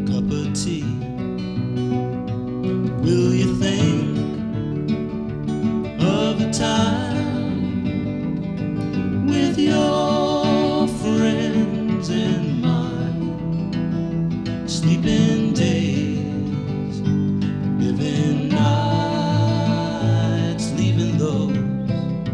cup of tea. Will you think of a time with your friends and mine? Sleeping days, living